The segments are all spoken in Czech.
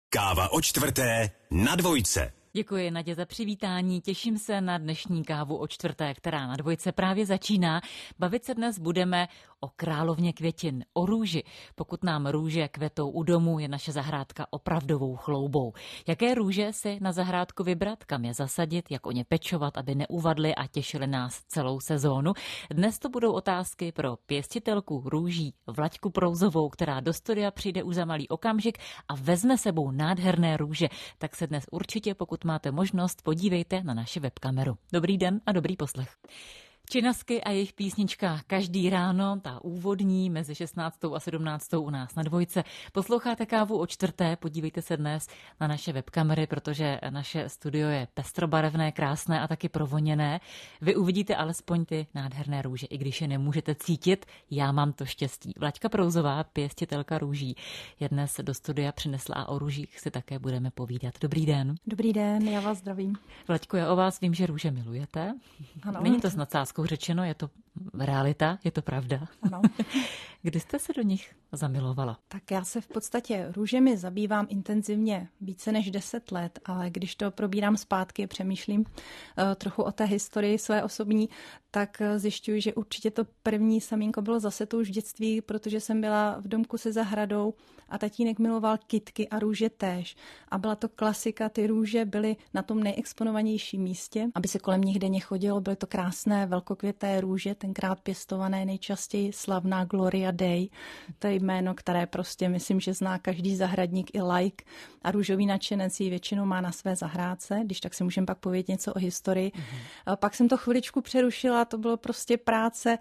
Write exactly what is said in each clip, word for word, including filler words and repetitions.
Káva o čtvrté na dvojce. Děkuji Nadě za přivítání, těším se na dnešní kávu o čtvrté, která na dvojce právě začíná. Bavit se dnes budeme o královně květin, o růži. Pokud nám růže kvetou u domu, je naše zahrádka opravdovou chloubou. Jaké růže si na zahrádku vybrat, kam je zasadit, jak o ně pečovat, aby neuvadly a těšily nás celou sezónu. Dnes to budou otázky pro pěstitelku růží Vlaďku Prouzovou, která do studia přijde už za malý okamžik a vezme sebou nádherné růže. Tak se dnes určitě, pokud máte možnost, podívejte na naši webkameru. Dobrý den a dobrý poslech. Činasky a jejich písnička Každý ráno, ta úvodní mezi šestnáctou a sedmnáctou u nás na dvojce. Posloucháte kávu o čtvrté, podívejte se dnes na naše webkamery, protože naše studio je pestrobarevné, krásné a taky provoněné. Vy uvidíte alespoň ty nádherné růže, i když je nemůžete cítit, já mám to štěstí. Vlaďka Prouzová, pěstitelka růží, je dnes do studia přinesla a o růžích si také budeme povídat. Dobrý den. Dobrý den, já vás zdravím. Vlaďko, já o vás vím, že růže milujete. Ano. Není to s nadsázkou řečeno, je to realita, je to pravda. Ano. Kdy jste se do nich zamilovala? Tak já se v podstatě růžemi zabývám intenzivně více než deset let, ale když to probírám zpátky, přemýšlím uh, trochu o té historii své osobní, tak uh, zjišťuji, že určitě to první semínko bylo zase to už v dětství, protože jsem byla v domku se zahradou a tatínek miloval kytky a růže též. A byla to klasika, ty růže byly na tom nejexponovanějším místě, aby se kolem nich denně chodilo, byly to krásné velkokvěté růže, tenkrát pěstované nejčastěji slavná Gloria Day. To je jméno, které prostě myslím, že zná každý zahradník i laik a růžový nadšenec ji většinou má na své zahrádce, když tak si můžeme pak povědět něco o historii. Mm-hmm. Pak jsem to chviličku přerušila, to bylo prostě práce,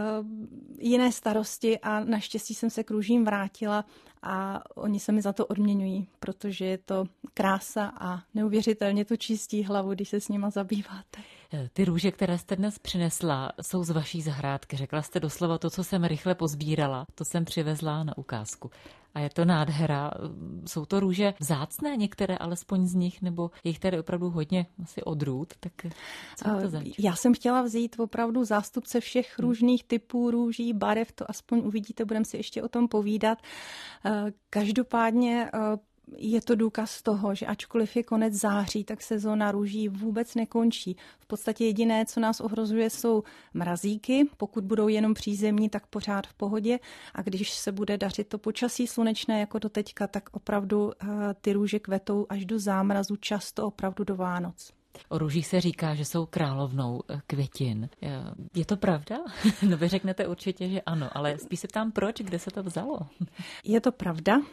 jiné starosti a naštěstí jsem se k růžím vrátila a oni se mi za to odměňují, protože je to krása a neuvěřitelně to čistí hlavu, když se s nima zabýváte. Ty růže, které jste dnes přinesla, jsou z vaší zahrádky. Řekla jste doslova to, co jsem rychle pozbírala. To jsem přivezla na ukázku. A je to nádhera. Jsou to růže vzácné, některé alespoň z nich, nebo je jich tady opravdu hodně asi odrůd? Tak co je to zač? Já jsem chtěla vzít opravdu zástupce všech různých typů růží, barev, to aspoň uvidíte, budeme si ještě o tom povídat. Každopádně je to důkaz toho, že ačkoliv je konec září, tak sezóna růží vůbec nekončí. V podstatě jediné, co nás ohrožuje, jsou mrazíky. Pokud budou jenom přízemní, tak pořád v pohodě. A když se bude dařit to počasí slunečné jako do teďka, tak opravdu ty růže kvetou až do zámrazu, často opravdu do Vánoc. O růžích se říká, že jsou královnou květin. Je to pravda? No vy řeknete určitě, že ano, ale spíš se ptám, proč, kde se to vzalo? Je to pravda.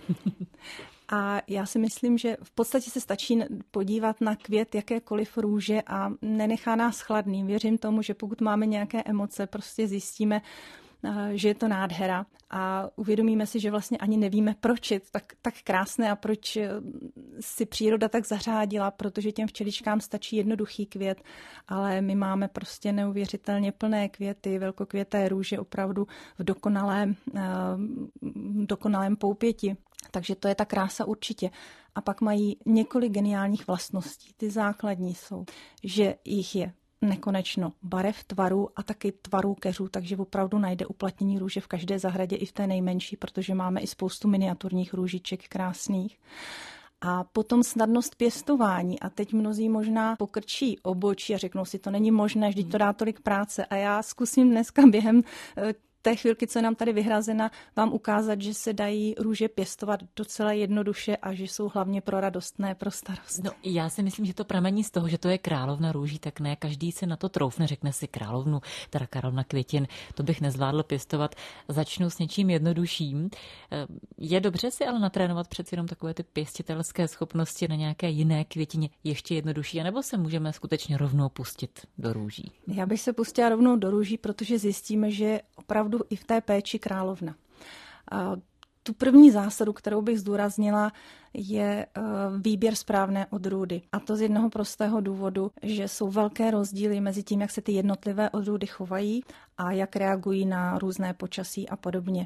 A já si myslím, že v podstatě se stačí podívat na květ jakékoliv růže a nenechá nás chladným. Věřím tomu, že pokud máme nějaké emoce, prostě zjistíme, že je to nádhera a uvědomíme si, že vlastně ani nevíme, proč je tak, tak krásné a proč si příroda tak zařádila, protože těm včeličkám stačí jednoduchý květ, ale my máme prostě neuvěřitelně plné květy, velkokvěté růže opravdu v dokonalém, dokonalém poupěti. Takže to je ta krása určitě. A pak mají několik geniálních vlastností. Ty základní jsou, že jich je nekonečno barev, tvarů a taky tvarů keřů, takže opravdu najde uplatnění růže v každé zahradě i v té nejmenší, protože máme i spoustu miniaturních růžiček krásných. A potom snadnost pěstování. A teď mnozí možná pokrčí obočí a řeknou si, to není možné, vždyť to dá tolik práce. A já zkusím dneska během té chvilky, co je nám tady vyhrazena, vám ukázat, že se dají růže pěstovat docela jednoduše a že jsou hlavně pro radostné, pro starost. No, já si myslím, že to pramení z toho, že to je královna růží, tak ne každý se na to troufne, řekne si královnu, teda královna květin, to bych nezvládl pěstovat. Začnu s něčím jednodušším. Je dobře si ale natrénovat přeci jenom takové ty pěstitelské schopnosti na nějaké jiné květině ještě jednodušší, anebo se můžeme skutečně rovnou pustit do růží? Já bych se pustila rovnou do růží, protože zjistíme, že opravdu i v té péči královna. A tu první zásadu, kterou bych zdůraznila, je výběr správné odrůdy. A to z jednoho prostého důvodu, že jsou velké rozdíly mezi tím, jak se ty jednotlivé odrůdy chovají a jak reagují na různé počasí a podobně.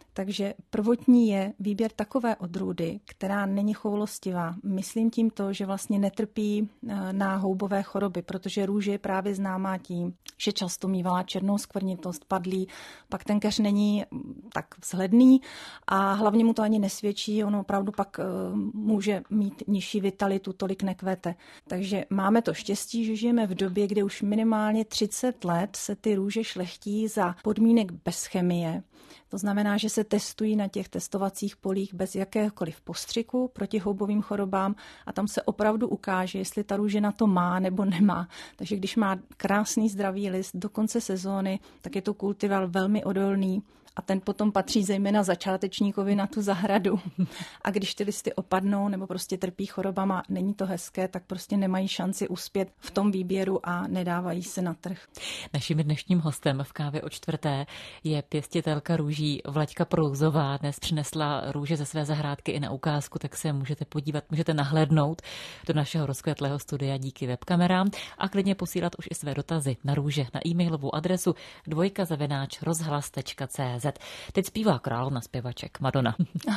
Takže prvotní je výběr takové odrůdy, která není choulostivá. Myslím tím to, že vlastně netrpí na houbové choroby, protože růže je právě známá tím, že často mívala černou skvrnitost, padlí, pak ten keř není tak vzhledný a hlavně mu to ani nesvědčí, ono opravdu pak může mít nižší vitalitu, tolik nekvete. Takže máme to štěstí, že žijeme v době, kdy už minimálně třicet let se ty růže šlechtí za podmínek bez chemie. To znamená, že se testují na těch testovacích polích bez jakéhokoliv postřiku proti houbovým chorobám a tam se opravdu ukáže, jestli ta růže na to má nebo nemá. Takže když má krásný zdravý list do konce sezóny, tak je to kultivar velmi odolný a ten potom patří zejména začátečníkovi na tu zahradu. A když ty listy opadnou nebo prostě trpí chorobama, není to hezké, tak prostě nemají šanci uspět v tom výběru a nedávají se na trh. Naším dnešním hostem v Kávě o čtvrté je pěstitelka růží Vlaďka Prouzová. Dnes přinesla růže ze své zahrádky i na ukázku, tak se můžete podívat, můžete nahlédnout do našeho rozkvetlého studia díky webkamerám a klidně posílat už i své dotazy na růže na e-mailovou adresu dvojka zavináč rozhlas tečka cé zet. Teď zpívá královna zpěvaček Madonna.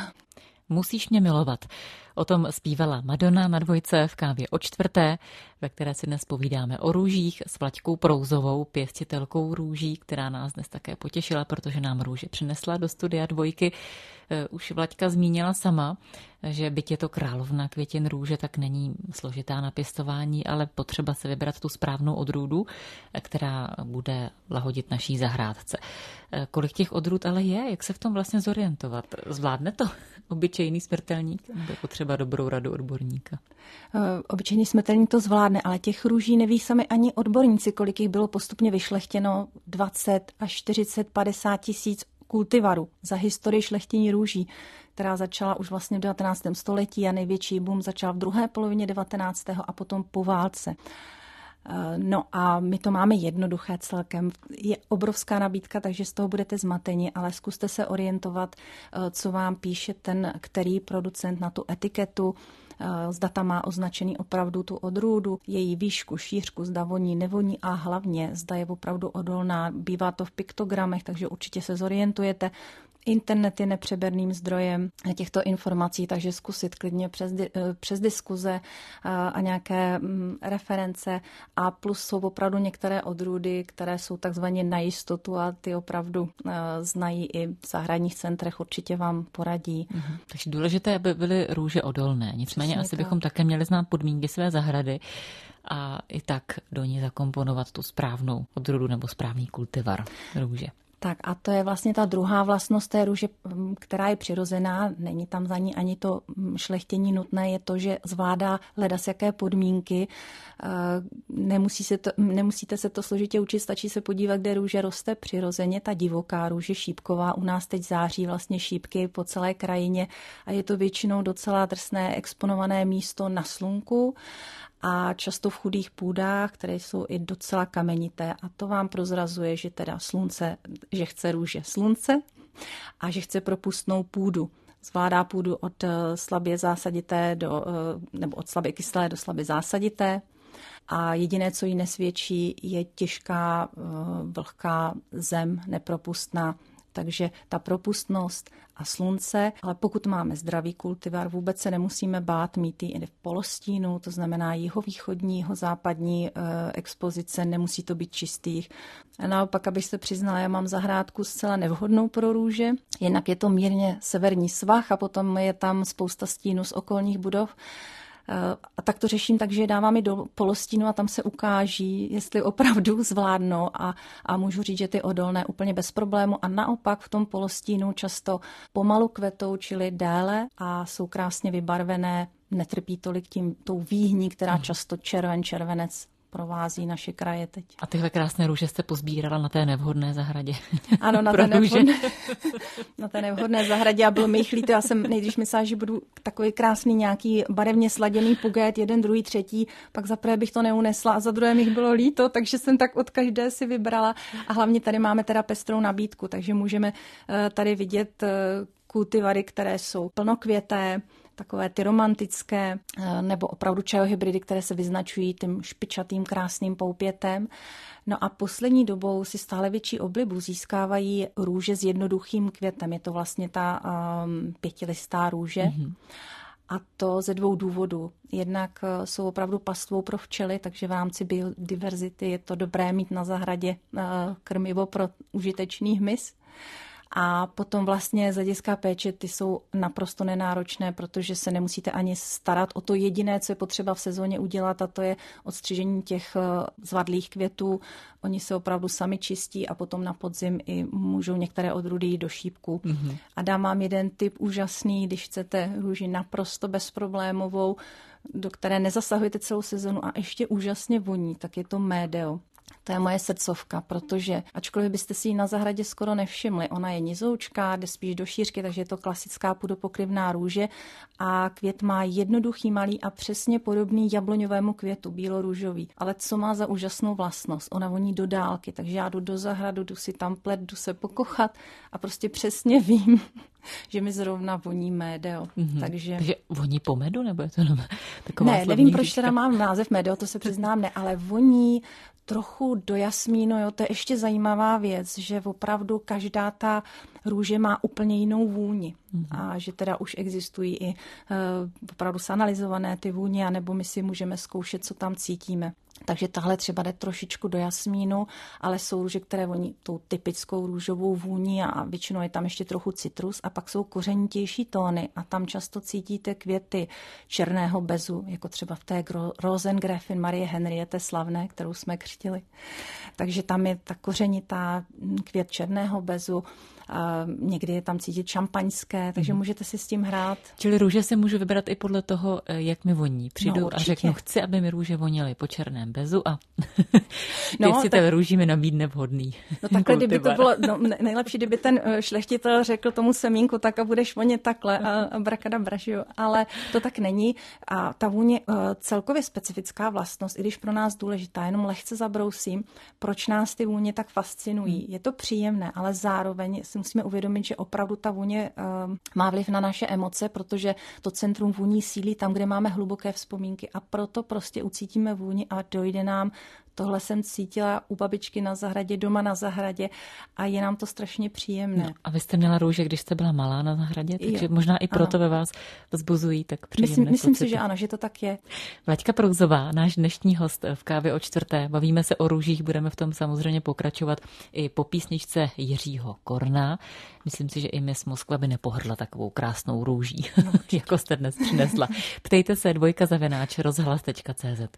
Musíš mě milovat. O tom zpívala Madonna na Dvojce v Kávě o čtvrté, ve které si dnes povídáme o růžích s Vlaďkou Prouzovou, pěstitelkou růží, která nás dnes také potěšila, protože nám růže přinesla do studia Dvojky. Už Vlaďka zmínila sama, že byť je to královna květin růže, tak není složitá na pěstování, ale potřeba se vybrat tu správnou odrůdu, která bude lahodit naší zahrádce. Kolik těch odrůd ale je? Jak se v tom vlastně zorientovat? Zvládne to obyčejný smrtelník? Nebo potřeba dobrou radu odborníka? Obyčejný smrtelník to zvládne, ale těch růží neví sami ani odborníci, kolik jich bylo postupně vyšlechtěno, dvacet až čtyřicet, padesát tisíc kultivarů za historii šlechtění růží, která začala už vlastně v devatenáctém století a největší boom začal v druhé polovině devatenáctého a potom po válce. No a my to máme jednoduché celkem. Je obrovská nabídka, takže z toho budete zmateni, ale zkuste se orientovat, co vám píše ten, který producent na tu etiketu, zda tam má označený opravdu tu odrůdu, její výšku, šířku, zda voní, nevoní a hlavně zda je opravdu odolná. Bývá to v piktogramech, takže určitě se zorientujete. Internet je nepřeberným zdrojem těchto informací, takže zkusit klidně přes, přes diskuze a nějaké reference. A plus jsou opravdu některé odrůdy, které jsou takzvaně na jistotu a ty opravdu znají i v zahradních centrech, určitě vám poradí. Mhm. Takže důležité, aby byly růže odolné. Nicméně Přesně asi tak. bychom také měli znát podmínky své zahrady a i tak do ní zakomponovat tu správnou odrůdu nebo správný kultivar růže. Tak a to je vlastně ta druhá vlastnost té růže, která je přirozená, není tam za ní ani to šlechtění nutné, je to, že zvládá ledas jaké podmínky, nemusí se to, nemusíte se to složitě učit, stačí se podívat, kde růže roste přirozeně, ta divoká růže šípková, u nás teď září vlastně šípky po celé krajině a je to většinou docela drsné exponované místo na slunku, a často v chudých půdách, které jsou i docela kamenité. A to vám prozrazuje, že teda slunce, že chce růže slunce a že chce propustnou půdu. Zvládá půdu od slabě zásadité do, nebo od slabě kyslé do slabě zásadité. A jediné, co jí nesvědčí, je těžká, vlhká zem, nepropustná. Takže ta propustnost a slunce, ale pokud máme zdravý kultivar, vůbec se nemusíme bát mít ji i v polostínu, to znamená jihovýchodní, jihozápadní e, expozice, nemusí to být čistých. A naopak, abych se přiznala, já mám zahrádku zcela nevhodnou pro růže, jinak je to mírně severní svah a potom je tam spousta stínů z okolních budov. A tak to řeším tak, že je dávám i do polostínu a tam se ukáží, jestli opravdu zvládnou a, a můžu říct, že ty odolné úplně bez problému a naopak v tom polostínu často pomalu kvetou, čili déle a jsou krásně vybarvené, netrpí tolik tím tou výhní, která často červen, červenec provází naše kraje teď. A tyhle krásné růže jste pozbírala na té nevhodné zahradě. Ano, na té nevhodné, na té nevhodné zahradě a bylo mi jich líto. Já jsem nejdřív myslela, že budu takový krásný nějaký barevně sladěný puget, jeden, druhý, třetí, pak za prvé bych to neunesla a za druhé mi bylo líto, takže jsem tak od každé si vybrala a hlavně tady máme teda pestrou nabídku, takže můžeme tady vidět kultivary, které jsou plnokvěté, takové ty romantické, nebo opravdu čajohybridy, které se vyznačují tím špičatým krásným poupětem. No a poslední dobou si stále větší oblibu získávají růže s jednoduchým květem. Je to vlastně ta um, pětilistá růže. Mm-hmm. A to ze dvou důvodů. Jednak jsou opravdu pastvou pro včely, takže v rámci biodiverzity je to dobré mít na zahradě krmivo pro užitečný hmyz. A potom vlastně z hlediska péče ty jsou naprosto nenáročné, protože se nemusíte ani starat o to jediné, co je potřeba v sezóně udělat, a to je odstřižení těch zvadlých květů. Oni se opravdu sami čistí a potom na podzim i můžou některé odrůdy jít do šípku. Mm-hmm. A dám vám jeden tip úžasný, když chcete růži naprosto bezproblémovou, do které nezasahujete celou sezonu a ještě úžasně voní, tak je to médeo. To je moje srdcovka, protože ačkoliv byste si ji na zahradě skoro nevšimli, ona je nizoučká, jde spíš do šířky, takže je to klasická půdopokryvná růže a květ má jednoduchý, malý a přesně podobný jabloňovému květu, bílorůžový. Ale co má za úžasnou vlastnost? Ona voní do dálky, takže já jdu do zahradu, jdu si tam plet, jdu se pokochat a prostě přesně vím, že mi zrovna voní médeo. Mm-hmm. Takže... takže voní po medu, nebo je to jenom taková Ne, nevím, proč říčka? Teda mám název médeo, to se přiznám, ne, ale voní trochu do jasmínu, jo, to je ještě zajímavá věc, že opravdu každá ta růže má úplně jinou vůni. Mm-hmm. A že teda už existují i uh, opravdu sanalizované ty vůně, anebo my si můžeme zkoušet, co tam cítíme. Takže tahle třeba jde trošičku do jasmínu, ale jsou růže, které voní tou typickou růžovou vůní a většinou je tam ještě trochu citrus a pak jsou kořenitější tóny a tam často cítíte květy černého bezu, jako třeba v té Rosengräfin Marie Henriette slavné, kterou jsme křtili. Takže tam je ta kořenitá květ černého bezu, a někdy je tam cítit šampaňské, takže mm. můžete si s tím hrát. Čili růže si můžu vybrat i podle toho, jak mi voní. Přijdu no, a řeknu, chci, aby mi růže voněly po černém bezu a no, si tak... ten růží mi nabídne vhodný. No takhle, kdyby to bylo no, nejlepší, kdyby ten šlechtitel řekl tomu semínku, tak a budeš vonět takhle a brakadabra, jo. Ale to tak není. A ta vůně celkově specifická vlastnost, i když pro nás důležitá, jenom lehce zabrousím, proč nás ty vůně tak fascinují. Je to příjemné, ale zároveň si musíme uvědomit, že opravdu ta vůně uh, má vliv na naše emoce, protože to centrum vůní sílí tam, kde máme hluboké vzpomínky a proto prostě ucítíme vůni a dojde nám, tohle jsem cítila u babičky na zahradě, doma na zahradě a je nám to strašně příjemné. No, a vy jste měla růže, když jste byla malá na zahradě, takže jo, možná i proto ano. ve vás vzbuzují tak příjemné Myslím, myslím pocity. si, že ano, že to tak je. Vlaďka Prouzová, náš dnešní host v Kávě o čtvrté. Bavíme se o růžích, budeme v tom samozřejmě pokračovat i po písničce Jiřího Korna. Myslím si, že i Miss Moskva by nepohrdla takovou krásnou růží, no, jako jste dnes přinesla. Ptejte se dvojka zavináč rozhlas tečka cé zet.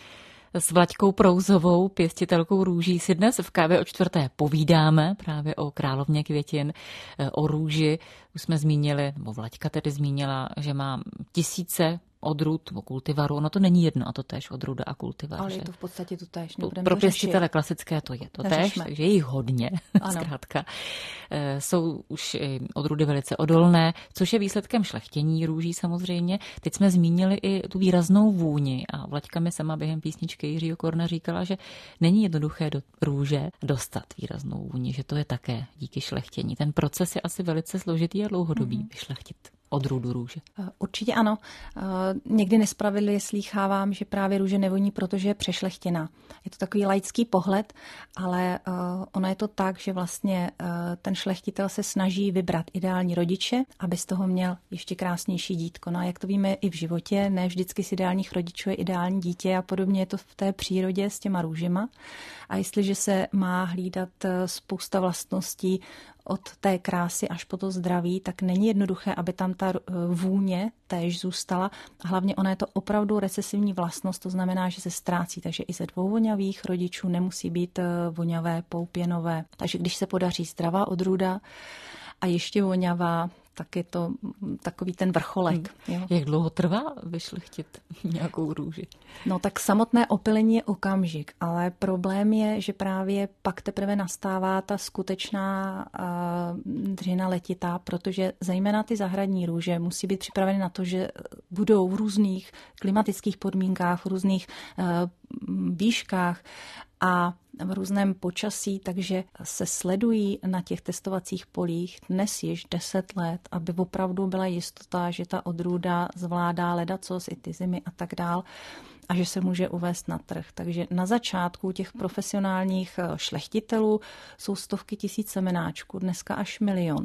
S Vlaďkou Prouzovou, pěstitelkou růží, si dnes v Kávě o čtvrté povídáme právě o královně květin, o růži. Už jsme zmínili, nebo Vlaďka tedy zmínila, že má tisíce odrůd nebo kultivarů. Ono to není jedno a to též odrůda a kultivar. Ale je to v podstatě to též. Pro pěstitele klasické to je to též, takže je jich hodně. Zkrátka. Jsou už odrůdy velice odolné, což je výsledkem šlechtění růží samozřejmě. Teď jsme zmínili i tu výraznou vůni a Vlaďka mi sama během písničky Jiřího Korna říkala, že není jednoduché do růže dostat výraznou vůni, že to je také díky šlechtění. Ten proces je asi velice složitý a dlouhodobý mm-hmm. vyšlechtit odrůdu růže. Určitě ano. Někdy nespravedlivě slýchávám, že právě růže nevoní, protože je přešlechtěná. Je to takový laický pohled, ale ono je to tak, že vlastně ten šlechtitel se snaží vybrat ideální rodiče, aby z toho měl ještě krásnější dítko. No a jak to víme i v životě, ne vždycky z ideálních rodičů je ideální dítě a podobně je to v té přírodě s těma růžema. A jestliže se má hlídat spousta vlastností od té krásy až po to zdraví, tak není jednoduché, aby tam ta vůně též zůstala. A hlavně ona je to opravdu recesivní vlastnost, to znamená, že se ztrácí. Takže i ze dvou voňavých rodičů nemusí být voňavé, poupěnové. Takže když se podaří zdravá odrůda a ještě voňavá, tak je to takový ten vrcholek. Hmm. Jo. Jak dlouho trvá vyšlechtit nějakou růži? No tak samotné opylení je okamžik, ale problém je, že právě pak teprve nastává ta skutečná uh, dřina letitá, protože zejména ty zahradní růže musí být připraveny na to, že budou v různých klimatických podmínkách, v různých uh, výškách a v různém počasí, takže se sledují na těch testovacích polích dnes již deset let, aby opravdu byla jistota, že ta odrůda zvládá ledacos i ty zimy a tak dál a že se může uvést na trh. Takže na začátku těch profesionálních šlechtitelů jsou stovky tisíc semenáčků, dneska až milion.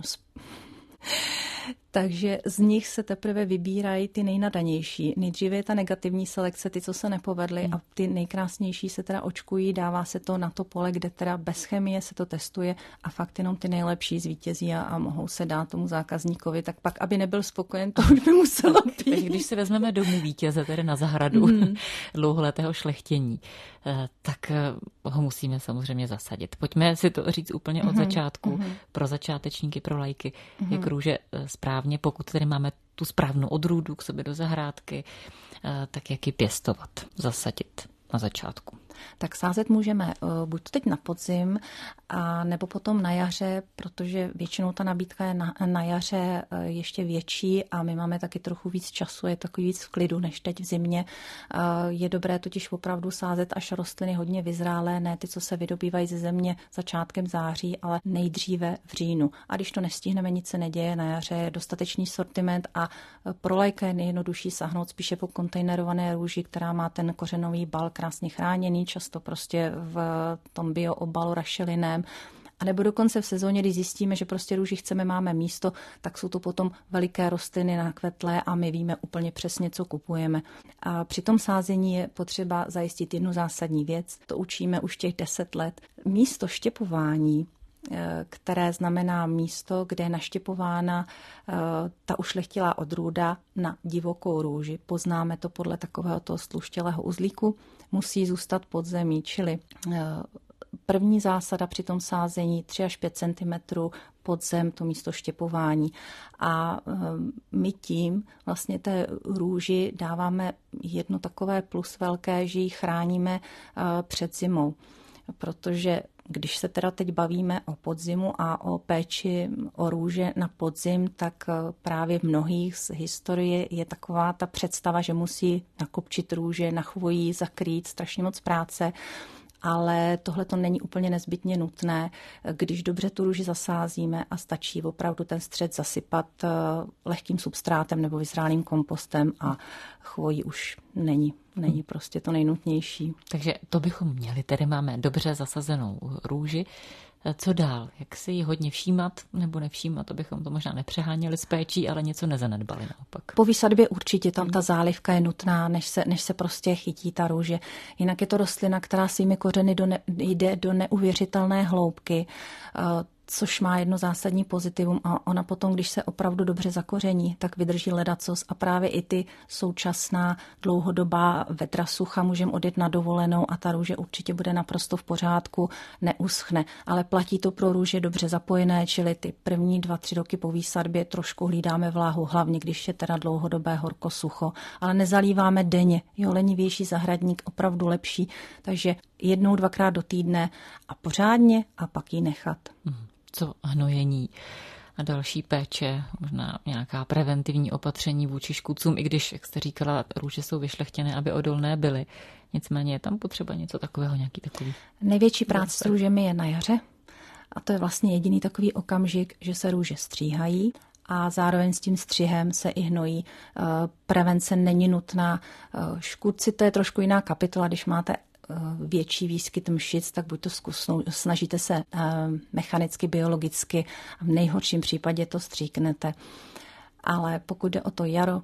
Takže z nich se teprve vybírají ty nejnadanější. Nejdříve je ta negativní selekce, ty, co se nepovedly, hmm. a ty nejkrásnější se teda očkují, dává se to na to pole, kde teda bez chemie se to testuje a fakt jenom ty nejlepší zvítězí a, a mohou se dát tomu zákazníkovi, tak pak, aby nebyl spokojen, to už by muselo být. Takže když si vezmeme domů vítěze, tedy na zahradu hmm. dlouholetého šlechtění, tak ho musíme samozřejmě zasadit. Pojďme si to říct úplně od hmm. začátku, hmm. pro začátečníky, pro laiky, hmm. jak růže správně, pokud tedy máme tu správnou odrůdu k sobě do zahrádky, tak jak ji pěstovat, zasadit na začátku. Tak sázet můžeme buď to teď na podzim, a nebo potom na jaře, protože většinou ta nabídka je na, na jaře ještě větší a my máme taky trochu víc času, je takový víc v klidu než teď v zimě. Je dobré totiž opravdu sázet až rostliny hodně vyzrálé, ne ty, co se vydobývají ze země začátkem září, ale nejdříve v říjnu. A když to nestihneme, nic se neděje, na jaře je dostatečný sortiment a pro laika je nejjednodušší sáhnout spíše po kontejnerované růži, která má ten kořenový bal krásně chráněný, často prostě v tom bioobalu rašeliném. A nebo dokonce v sezóně, když zjistíme, že prostě růži chceme, máme místo, tak jsou to potom veliké rostliny nakvetlé a my víme úplně přesně, co kupujeme. A při tom sázení je potřeba zajistit jednu zásadní věc, to učíme už těch deset let. Místo štěpování, které znamená místo, kde je naštěpována ta ušlechtilá odrůda na divokou růži. Poznáme to podle takového toho sluštělého uzlíku. Musí zůstat pod zemí, čili první zásada při tom sázení tři až pět centimetrů pod zem, to místo štěpování. A my tím vlastně té růži dáváme jedno takové plus velké, že ji chráníme před zimou. Protože když se teda teď bavíme o podzimu a o péči o růže na podzim, tak právě v mnohých z historie je taková ta představa, že musí nakopčit růže, na chvojí zakrýt, strašně moc práce, ale tohle to není úplně nezbytně nutné, když dobře tu růži zasázíme a stačí opravdu ten střed zasypat lehkým substrátem nebo vyzrálým kompostem a chvojí už není. Není prostě to nejnutnější. Takže to bychom měli. Tedy máme dobře zasazenou růži. Co dál? Jak si ji hodně všímat nebo nevšímat? To bychom to možná nepřeháněli s péčí, ale něco nezanedbali naopak. Po výsadbě určitě tam ta zálivka je nutná, než se, než se prostě chytí ta růže. Jinak je to rostlina, která svými kořeny do ne, jde do neuvěřitelné hloubky, což má jedno zásadní pozitivum a ona potom, když se opravdu dobře zakoření, tak vydrží ledacos a právě i ty současná dlouhodobá vedra sucha můžeme odjet na dovolenou a ta růže určitě bude naprosto v pořádku, neuschne. Ale platí to pro růže dobře zapojené, čili ty první dva, tři roky po výsadbě trošku hlídáme vláhu, hlavně když je teda dlouhodobé horko sucho, ale nezalíváme denně. Jo, lenivější zahradník opravdu lepší, takže jednou, dvakrát do týdne a pořádně a pak ji nechat. Co hnojení a další péče, možná nějaká preventivní opatření vůči škůdcům, i když, jak jste říkala, růže jsou vyšlechtěné, aby odolné byly. Nicméně je tam potřeba něco takového, nějaký takový... Největší práce s růžemi je na jaře a to je vlastně jediný takový okamžik, že se růže stříhají a zároveň s tím střihem se i hnojí. Prevence není nutná. Škůdci, to je trošku jiná kapitola, když máte větší výskyt mšic, tak buď to zkusnou, snažíte se mechanicky, biologicky a v nejhorším případě to stříknete. Ale pokud jde o to jaro,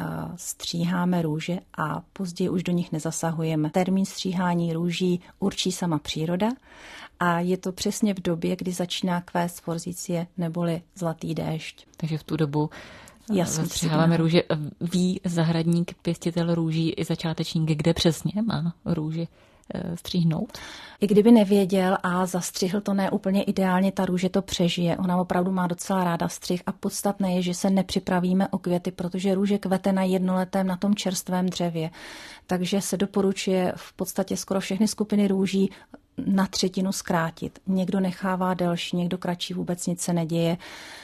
stříháme růže a později už do nich nezasahujeme. Termín stříhání růží určí sama příroda a je to přesně v době, kdy začíná kvést forzicie neboli zlatý déšť. Takže v tu dobu Jasně, stříháváme růže. Ví zahradník, pěstitel růží i začátečník, kde přesně má růži stříhnout? I kdyby nevěděl a zastřihl to ne úplně ideálně, ta růže to přežije. Ona opravdu má docela ráda střih a podstatné je, že se nepřipravíme o květy, protože růže kvete na jednoletém, na tom čerstvém dřevě. Takže se doporučuje v podstatě skoro všechny skupiny růží na třetinu zkrátit. Někdo nechává delší, někdo kratší, vůbec nic se neděje.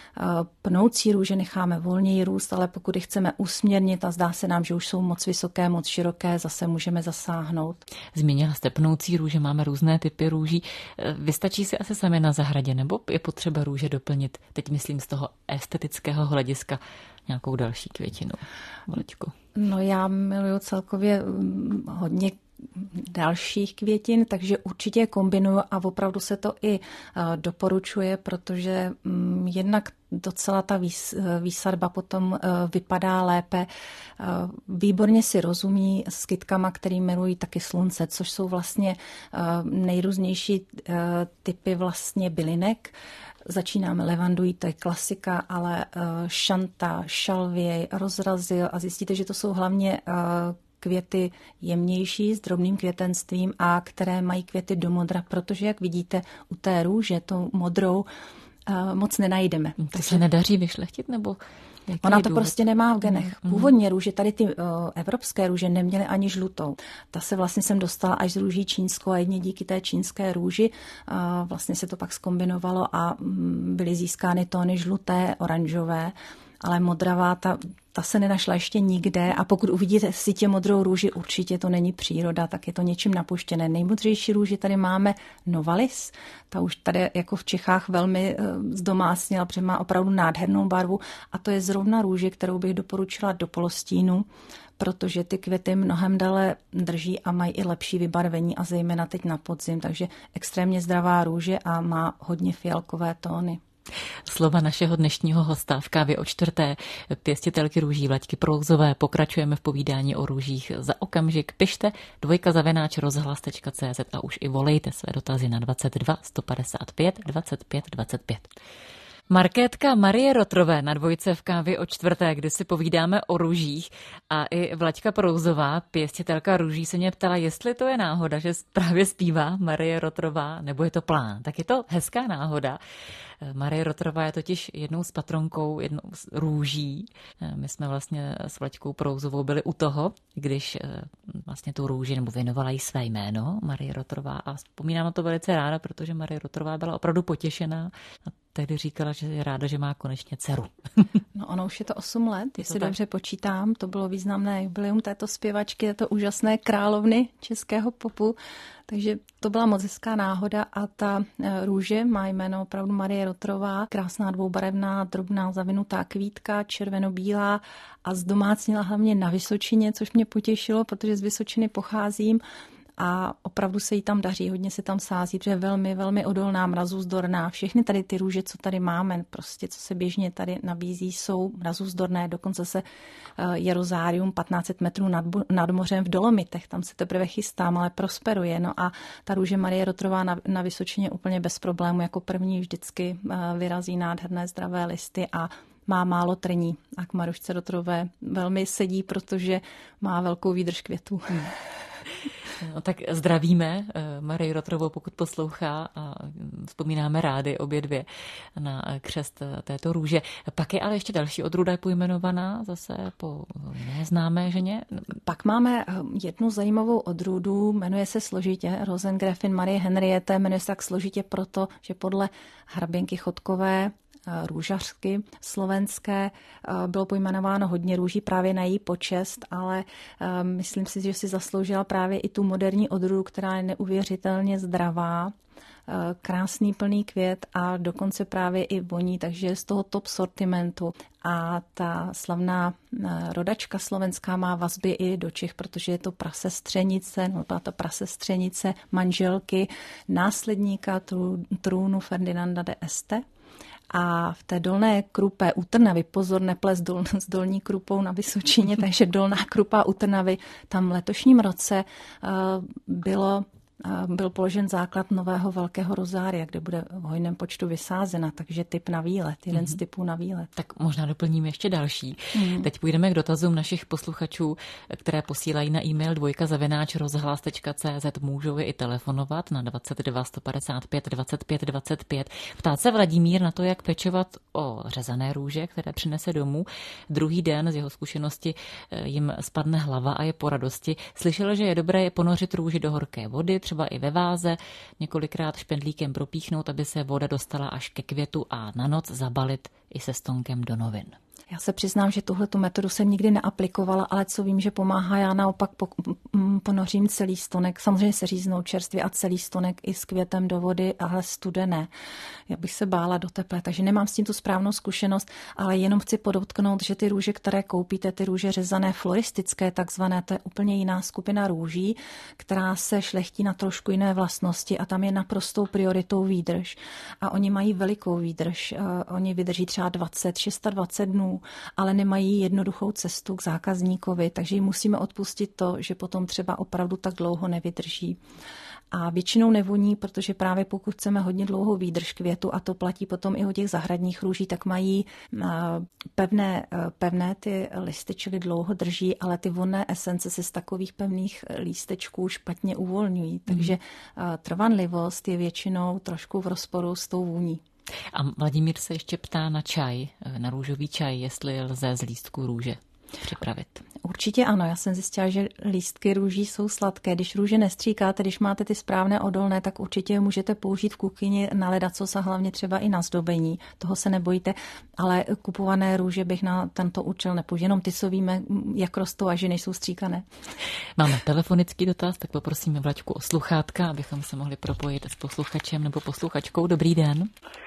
Pnoucí růže necháme volněji růst, ale pokud je chceme usměrnit a zdá se nám, že už jsou moc vysoké, moc široké, zase můžeme zasáhnout. Zmínila jste pnoucí růže, máme různé typy růží. Vystačí si asi sami na zahradě, nebo je potřeba růže doplnit, teď myslím z toho estetického hlediska, nějakou další květinu? Vlčko. No já miluju celkově hodně dalších květin, takže určitě kombinuju a opravdu se to i doporučuje, protože jednak docela ta výsadba potom vypadá lépe. Výborně si rozumí s kytkama, který milují taky slunce, což jsou vlastně nejrůznější typy vlastně bylinek. Začínáme levandují, to je klasika, ale šanta, šalvěj, rozrazil a zjistíte, že to jsou hlavně květy jemnější s drobným květenstvím a které mají květy do modra, protože jak vidíte u té růže, tou modrou, moc nenajdeme. To Takže se nedaří vyšlechtit, nebo ona to důvod? Prostě nemá v genech. Původně růže, tady ty uh, evropské růže neměly ani žlutou. Ta se vlastně jsem dostala až z růží čínskou a jedně díky té čínské růži uh, vlastně se to pak zkombinovalo a um, byly získány tóny žluté, oranžové, ale modravá, ta, ta se nenašla ještě nikde a pokud uvidíte v sítě modrou růži, určitě to není příroda, tak je to něčím napuštěné. Nejmodřejší růži tady máme Novalis, ta už tady jako v Čechách velmi zdomácněla, protože má opravdu nádhernou barvu a to je zrovna růže, kterou bych doporučila do polostínu, protože ty květy mnohem dále drží a mají i lepší vybarvení a zejména teď na podzim, takže extrémně zdravá růže a má hodně fialkové tóny. Slova našeho dnešního hosta v kávě o čtvrté, pěstitelky růží Vlaďky Prouzové. Pokračujeme v povídání o růžích za okamžik. Pište dvojka zavináč rozhlas tečka cé zet a už i volejte své dotazy na dvacet dva sto padesát pět dvacet pět dvacet pět. Markétka Marie Rotrové na dvojce v kávě o čtvrté, kde si povídáme o růžích a i Vlaďka Prouzová, pěstitelka růží, se mě ptala, jestli to je náhoda, že právě zpívá Marie Rotrová, nebo je to plán. Tak je to hezká náhoda. Marie Rotrová je totiž jednou s patronkou, jednou z růží. My jsme vlastně s Vlaďkou Prouzovou byli u toho, když vlastně tu růži, nebo věnovala jí své jméno, Marie Rotrová, a vzpomínám na to velice ráda, protože Marie Rotrová byla opravdu potěšená a tehdy říkala, že je ráda, že má konečně dceru. No ono už je to osm let, jestli dobře počítám, to bylo významné jubileum této zpěvačky, je to úžasné královny českého popu, takže to byla moc hezká náhoda a ta růže má jméno opravdu Marie Rotrová, krásná dvoubarevná, drobná zavinutá kvítka, červeno-bílá a zdomácnila hlavně na Vysočině, což mě potěšilo, protože z Vysočiny pocházím a opravdu se jí tam daří, hodně se tam sází, protože je velmi, velmi odolná, mrazůzdorná. Všechny tady ty růže, co tady máme, prostě co se běžně tady nabízí, jsou mrazůzdorné, dokonce se je rozárium patnáct set metrů nad, nad mořem v Dolomitech, tam se teprve chystám, ale prosperuje. No a ta růže Marie Rotrová na, na Vysočině úplně bez problému, jako první vždycky vyrazí nádherné zdravé listy a má málo trní a k Marušce Rotrové velmi sedí, protože má velkou výdrž květů. Hmm. No, tak zdravíme Marii Rotrovou, pokud poslouchá, a vzpomínáme rádi obě dvě na křest této růže. Pak je ale ještě další odrůda pojmenovaná zase po neznámé ženě. Pak máme jednu zajímavou odrůdu, jmenuje se složitě Rosengräfin Marie Henriette, jmenuje se tak složitě proto, že podle hraběnky Chodkové růžařky slovenské bylo pojmenováno hodně růží právě na její počest, ale myslím si, že si zasloužila právě i tu moderní odrůdu, která je neuvěřitelně zdravá, krásný plný květ a dokonce právě i voní, takže z toho top sortimentu. A ta slavná rodačka slovenská má vazby i do Čech, protože je to prasestřenice, no byla to prasestřenice manželky následníka trůnu Ferdinanda de Este. A v té dolné krupě u Trnavy, pozor, neples dol, s dolní krupou na Vysočině, takže dolná krupa u Trnavy, tam v letošním roce uh, bylo byl položen základ nového velkého rozária, kde bude v hojném počtu vysázena, takže typ na výlet, jeden mm-hmm. z typů na výlet. Tak možná doplním ještě další. Mm. Teď půjdeme k dotazům našich posluchačů, které posílají na e-mail dvojka zavináč rozhlas tečka cé zet. Můžou je i telefonovat na dvacet dva sto padesát pět dvacet pět dvacet pět. Ptá se Vladimír na to, jak pečovat o řezané růže, které přinese domů. Druhý den z jeho zkušenosti jim spadne hlava a je po radosti. Slyšel, že je dobré ponořit růži do horké vody, třeba i ve váze, několikrát špendlíkem propíchnout, aby se voda dostala až ke květu a na noc zabalit i se stonkem do novin. Já se přiznám, že tuhletu metodu jsem nikdy neaplikovala, ale co vím, že pomáhá, já naopak ponořím celý stonek, samozřejmě se říznou čerstvě a celý stonek i s květem do vody, ale studené. Já bych se bála do teplé, takže nemám s tím tu správnou zkušenost, ale jenom chci podotknout, že ty růže, které koupíte, ty růže řezané floristické, takzvané, to je úplně jiná skupina růží, která se šlechtí na trošku jiné vlastnosti a tam je naprostou prioritou výdrž. A oni mají velikou výdrž. Oni vydrží třeba dvacet, dvacet šest dnů, ale nemají jednoduchou cestu k zákazníkovi, takže jim musíme odpustit to, že potom třeba opravdu tak dlouho nevydrží. A většinou nevoní, protože právě pokud chceme hodně dlouhou výdrž květu, a to platí potom i o těch zahradních růží, tak mají pevné, pevné ty listy, čili dlouho drží, ale ty vonné esence se z takových pevných lístečků špatně uvolňují. Takže trvanlivost je většinou trošku v rozporu s tou vůní. A Vladimír se ještě ptá na čaj, na růžový čaj, jestli lze z lístků růže připravit. Určitě ano, já jsem zjistila, že lístky růží jsou sladké. Když růže nestříkáte, když máte ty správné odolné, tak určitě je můžete použít v kuchyni na ledacos a hlavně třeba i na zdobení. Toho se nebojíte, ale kupované růže bych na tento účel nepoužil. Jenom ty, co víme, jak rostou a že nejsou stříkané. Máme telefonický dotaz, tak poprosíme Vlaďku o sluchátka, abychom se mohli propojit s posluchačem nebo posluchačkou. Dobrý den.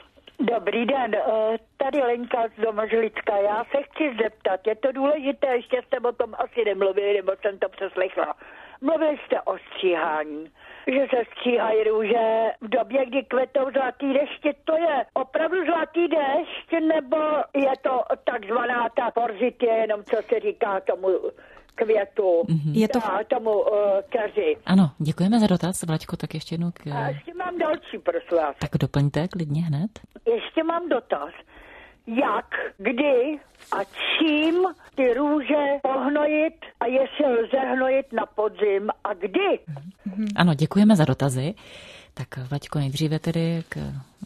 Dobrý den, tady Lenka z Domožlicka. Já se chci zeptat, je to důležité, ještě jste o tom asi nemluvili, nebo jsem to přeslechla. Mluvili jste o stříhání, že se stříhají růže v době, kdy kvetou zlatý deště. To je opravdu zlatý dešť, nebo je to takzvaná ta porzitie, jenom co se říká tomu květu, mm-hmm. je to a tomu uh, keři. Ano, děkujeme za dotaz, Vlaďko, tak ještě jednou. K... A ještě mám další, prosím vás. Tak doplňte klidně hned. Ještě mám dotaz. Jak, kdy a čím ty růže pohnojit a jestli lze hnojit na podzim a kdy? Mm-hmm. Ano, děkujeme za dotazy. Tak Vlaďko, nejdříve tedy k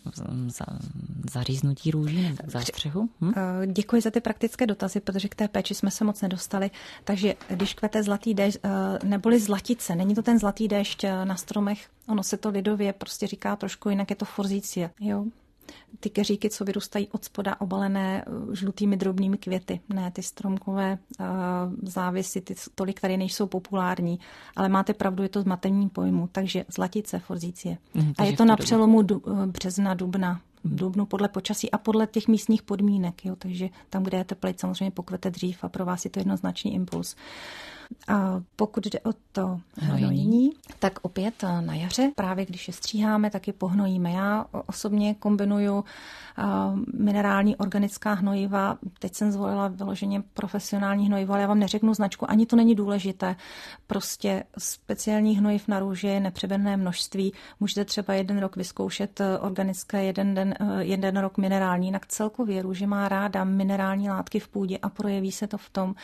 za, zaříznutí růží nebo k zástřihu. Hm? Děkuji za ty praktické dotazy, protože k té péči jsme se moc nedostali. Takže když kvete zlatý déšť, neboli zlatice, není to ten zlatý déšť na stromech, ono se to lidově prostě říká trošku jinak, je to forzície. Jo? Ty keříky, co vyrůstají od spoda obalené žlutými drobnými květy. Ne, ty stromkové uh, závisy, ty tolik tady nejsou populární, ale máte pravdu, je to zmatení pojmu. Takže zlatice, forzície. Mm, a je to na přelomu du, března, dubna, v dubnu podle počasí a podle těch místních podmínek. Jo? Takže tam, kde je teplej, samozřejmě pokvete dřív a pro vás je to jednoznačný impuls. A pokud jde o to hnojení, tak opět na jaře, právě když je stříháme, tak je pohnojíme. Já osobně kombinuju minerální organická hnojiva. Teď jsem zvolila vyloženě profesionální hnojivo, ale já vám neřeknu značku, ani to není důležité. Prostě speciální hnojiv na růže je nepřeberné množství. Můžete třeba jeden rok vyzkoušet organické, jeden, den, jeden rok minerální. Jinak celkově růže má ráda minerální látky v půdě a projeví se to v tom,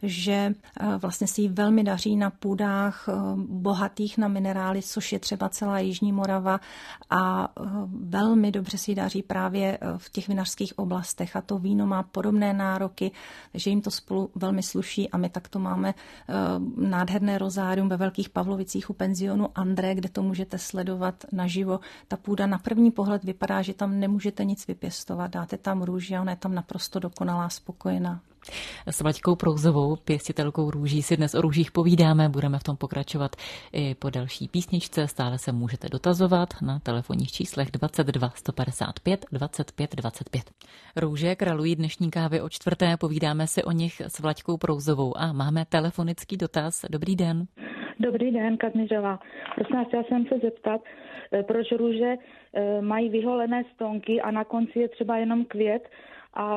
že vlastně se jí velmi daří na půdách bohatých na minerály, což je třeba celá Jižní Morava, a velmi dobře si jí daří právě v těch vinařských oblastech a to víno má podobné nároky, že jim to spolu velmi sluší a my takto máme nádherné rozárium ve Velkých Pavlovicích u penzionu André, kde to můžete sledovat naživo. Ta půda na první pohled vypadá, že tam nemůžete nic vypěstovat, dáte tam růži a ona je tam naprosto dokonalá, spokojená. S Vlaďkou Prouzovou, pěstitelkou růží, si dnes o růžích povídáme, budeme v tom pokračovat i po další písničce. Stále se můžete dotazovat na telefonních číslech dvacet dva sto padesát pět dvacet pět dvacet pět. Růže králují dnešní kávy o čtvrté, povídáme si o nich s Vlaďkou Prouzovou a máme telefonický dotaz. Dobrý den. Dobrý den, Kazmířová. Prosím vás, chtěla jsem se zeptat, proč růže mají vyholené stonky a na konci je třeba jenom květ a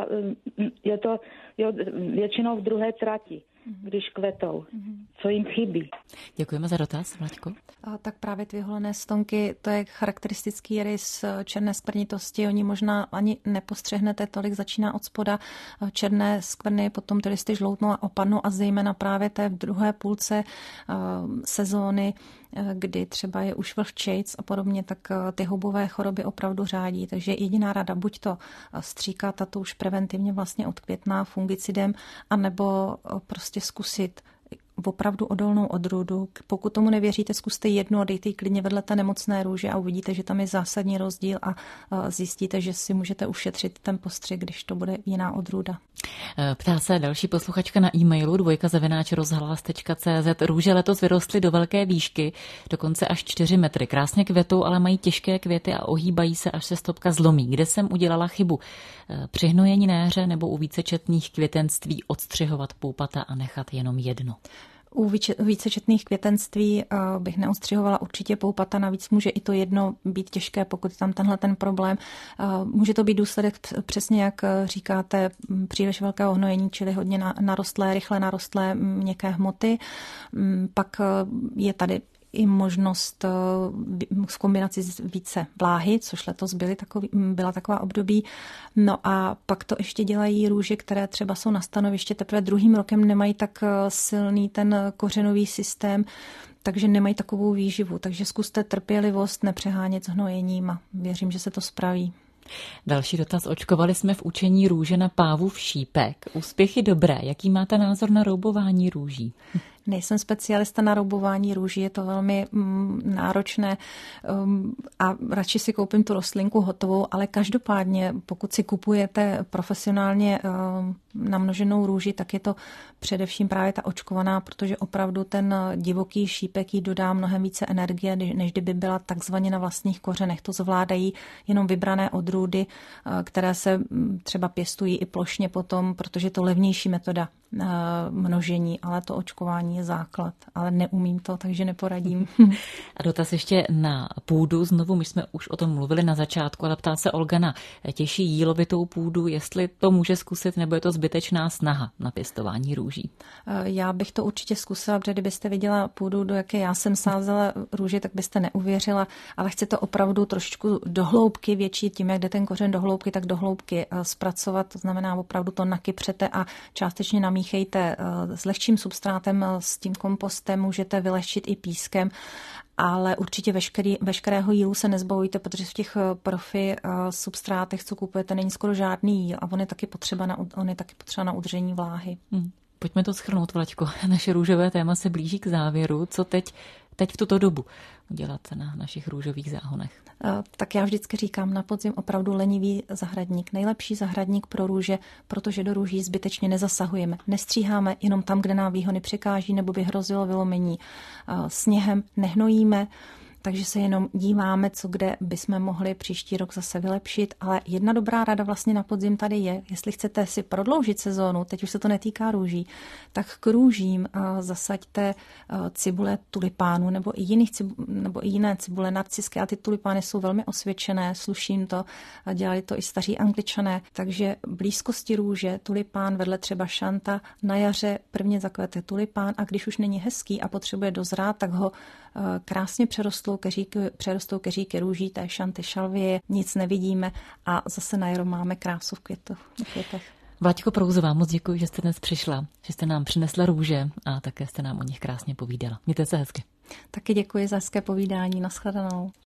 je to jo, většinou v druhé trati, když kvetou. Co jim chybí? Děkujeme za dotaz, Vlaďko. A tak právě ty vyholené stonky, to je charakteristický rys černé skvrnitosti. Oni možná ani nepostřehnete, tolik začíná od spoda černé skvrny, potom ty listy žloutnou a opadnou a zejména právě té v druhé půlce uh, sezóny, kdy třeba je už vlhčejc a podobně, tak ty houbové choroby opravdu řádí. Takže jediná rada, buď to stříkat a to už preventivně vlastně od května fungicidem, anebo prostě zkusit opravdu odolnou odrůdu. Pokud tomu nevěříte, zkuste jednu a dejte ji klidně vedle té nemocné růže a uvidíte, že tam je zásadní rozdíl a zjistíte, že si můžete ušetřit ten postřik, když to bude jiná odrůda. Ptá se další posluchačka na e-mailu dvojka zavináč rozhlas tečka cé zet. Růže letos vyrostly do velké výšky, dokonce až čtyři metry. Krásně kvetou, ale mají těžké květy a ohýbají se, až se stopka zlomí. Kde jsem udělala chybu? Při hnojení na jaře nebo u vícečetných květenství odstřihovat poupata a nechat jenom jedno? U vícečetných květenství bych neostřihovala určitě poupata, navíc může i to jedno být těžké, pokud je tam tenhle ten problém. Může to být důsledek přesně, jak říkáte, příliš velkého hnojení, čili hodně narostlé, rychle narostlé měkké hmoty. Pak je tady i možnost v kombinaci s více vláhy, což letos byly takový, byla taková období. No a pak to ještě dělají růže, které třeba jsou na stanoviště teprve druhým rokem, nemají tak silný ten kořenový systém, takže nemají takovou výživu. Takže zkuste trpělivost, nepřehánět s hnojením a věřím, že se to spraví. Další dotaz. Očkovali jsme v učení růže na pávův šípek. Úspěchy dobré. Jaký máte názor na roubování růží? Nejsem specialista na roubování růží, je to velmi mm, náročné um, a radši si koupím tu rostlinku hotovou, ale každopádně, pokud si kupujete profesionálně um, namnoženou růži, tak je to především právě ta očkovaná, protože opravdu ten divoký šípek jí dodá mnohem více energie, než kdyby byla takzvaně na vlastních kořenech. To zvládají jenom vybrané odrůdy, které se třeba pěstují i plošně potom, protože je to levnější metoda množení, ale to očkování je základ. Ale neumím to, takže neporadím. A dotaz ještě na půdu. Znovu, my jsme už o tom mluvili na začátku, ale ptá se Olga na těžší jílovitou půdu, jestli to může zkusit, nebo je to zbytečná snaha na pěstování růží. Já bych to určitě zkusila, protože kdybyste viděla půdu, do jaké já jsem sázela růži, tak byste neuvěřila, ale chci to opravdu trošičku do hloubky větší, tím, jak jde ten kořen do hloubky, tak do hloubky zpracovat, to znamená opravdu to nakypřete a částečně namíchejte s lehčím substrátem, s tím kompostem, můžete vylehčit i pískem, ale určitě veškerý, veškerého jílu se nezbavujte, protože v těch profi substrátech, co kupujete, není skoro žádný jíl a on je taky potřeba na, on je taky potřeba na udržení vláhy. Hmm. Pojďme to shrnout, Vlaďko. Naše růžové téma se blíží k závěru. Co teď, teď v tuto dobu udělat na našich růžových záhonech? Tak já vždycky říkám, na podzim opravdu lenivý zahradník. Nejlepší zahradník pro růže, protože do růží zbytečně nezasahujeme. Nestříháme jenom tam, kde nám výhony překáží nebo by hrozilo vylomení. Sněhem nehnojíme, takže se jenom díváme, co kde bychom mohli příští rok zase vylepšit, ale jedna dobrá rada vlastně na podzim tady je, jestli chcete si prodloužit sezónu, teď už se to netýká růží, tak k růžím zasaďte cibule tulipánu nebo i, jiných cibu, nebo i jiné cibule narciské a ty tulipány jsou velmi osvědčené, sluším to, dělali to i staří Angličané, takže blízkosti růže, tulipán vedle třeba šanta, na jaře prvně zakvete tulipán a když už není hezký a potřebuje dozrát, tak ho krásně přerostlou keříky, přerostou keříky růží, té šanty šalvie, nic nevidíme a zase na jaro máme krásu v květu, v květech. Vlaďko Prouzová, moc děkuji, že jste dnes přišla, že jste nám přinesla růže a také jste nám o nich krásně povídala. Mějte se hezky. Taky děkuji za hezké povídání, nashledanou.